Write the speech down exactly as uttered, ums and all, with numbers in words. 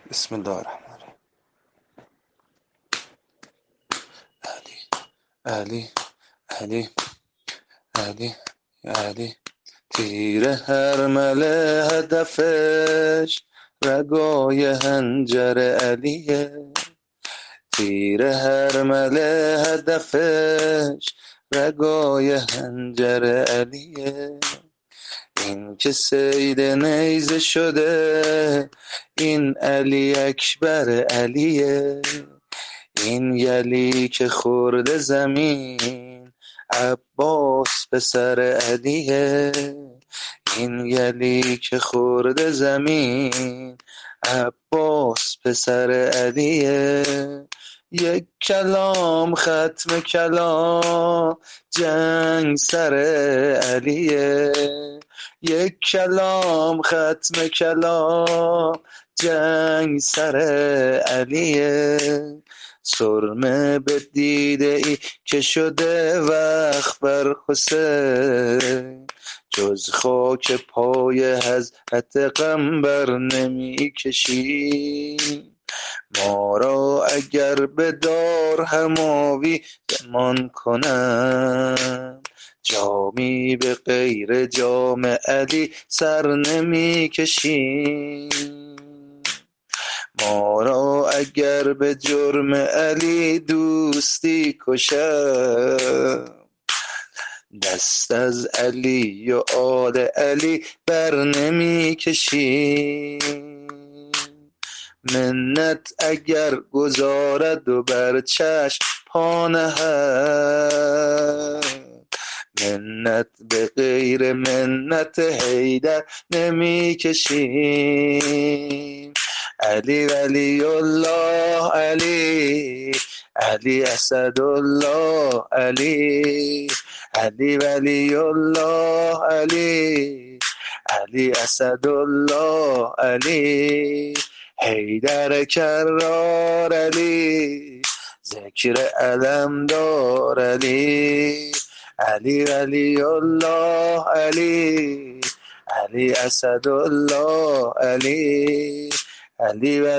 بسم الله الرحمن الرحیم. علی علی علی علی تیر هر مله هدفش رگای هنجر علیه. تیر هر مله هدفش رگای هنجر علیه. این که سید نیزه شده این علی اکبر علیه. این یلی که خورده زمین عباس پسر علیه. این یلی که خورده زمین عباس پسر علیه. یک کلام ختم کلام جنگ سر علیه. یک کلام ختم کلام جنگ سر علیه. سرمه به دیده ای که شده وقت بر حسین جز خاک پای حضرت قنبر نمی کشی. ما را اگر به دار هماوی زمان کنند جامی به غیر جام علی سر نمی کشیم. ما را اگر به جرم علی دوستی کشد دست از علی و آل علی بر نمی کشیم. منت اگر گذارد و بر چشم پا نهد منت به غیر منت حیدر نمی کشیم. علی ولی الله علی علی اسدالله علی علی ولی الله علی علی اسدالله علی حیدر کرار علی ذکر علمدار علی علی ولی الله علی علی اسدالله علی علی